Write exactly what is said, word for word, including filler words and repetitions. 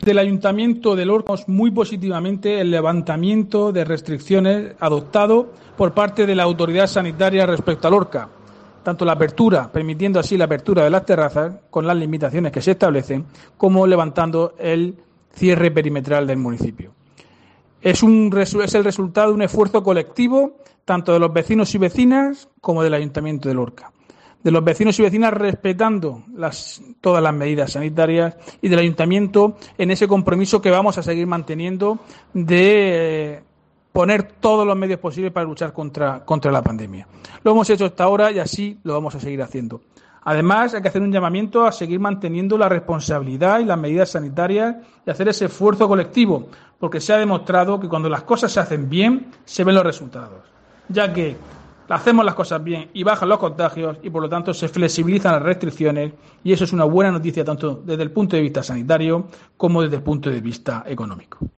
Del Ayuntamiento de Lorca muy positivamente el levantamiento de restricciones adoptado por parte de la autoridad sanitaria respecto a Lorca, tanto la apertura, permitiendo así la apertura de las terrazas con las limitaciones que se establecen, como levantando el cierre perimetral del municipio. Es, un, es el resultado de un esfuerzo colectivo tanto de los vecinos y vecinas como del Ayuntamiento de Lorca. De los vecinos y vecinas respetando las, todas las medidas sanitarias y del Ayuntamiento en ese compromiso que vamos a seguir manteniendo de eh, poner todos los medios posibles para luchar contra, contra la pandemia. Lo hemos hecho hasta ahora y así lo vamos a seguir haciendo. Además, hay que hacer un llamamiento a seguir manteniendo la responsabilidad y las medidas sanitarias y hacer ese esfuerzo colectivo, porque se ha demostrado que cuando las cosas se hacen bien, se ven los resultados, ya que hacemos las cosas bien y bajan los contagios y, por lo tanto, se flexibilizan las restricciones y eso es una buena noticia tanto desde el punto de vista sanitario como desde el punto de vista económico.